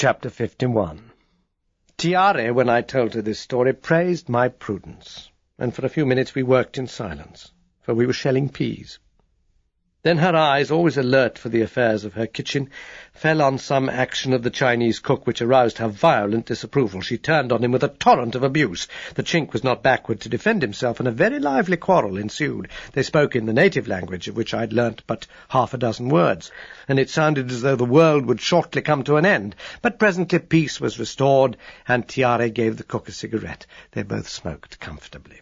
Chapter 51. Tiare, when I told her this story, praised my prudence, and for a few minutes we worked in silence, for we were shelling peas. Then her eyes, always alert for the affairs of her kitchen, fell on some action of the Chinese cook which aroused her violent disapproval. She turned on him with a torrent of abuse. The Chink was not backward to defend himself, and a very lively quarrel ensued. They spoke in the native language, of which I'd learnt but half a dozen words, and it sounded as though the world would shortly come to an end. But presently peace was restored, and Tiare gave the cook a cigarette. They both smoked comfortably.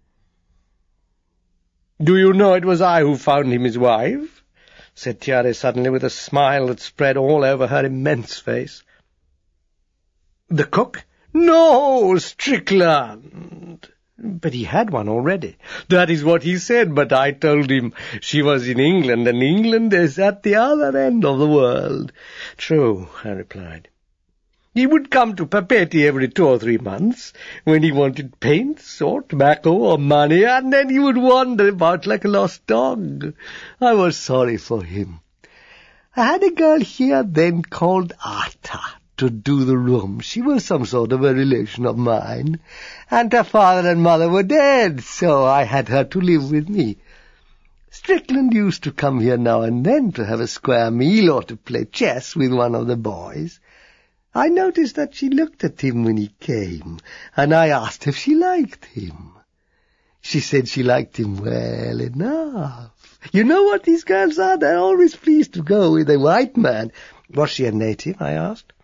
"Do you know it was I who found him his wife?" said Tiare suddenly, with a smile that spread all over her immense face. "The cook?" "No, Strickland." "But he had one already." "That is what he said, but I told him she was in England, and England is at the other end of the world." "True," I replied. "He would come to Papeete every 2 or 3 months, when he wanted paints or tobacco or money, and then he would wander about like a lost dog. I was sorry for him. I had a girl here then called Arta to do the room. She was some sort of a relation of mine, and her father and mother were dead, so I had her to live with me. Strickland used to come here now and then to have a square meal or to play chess with one of the boys. I noticed that she looked at him when he came, and I asked if she liked him. She said she liked him well enough. You know what these girls are? They're always pleased to go with a white man." "Was she a native?" I asked.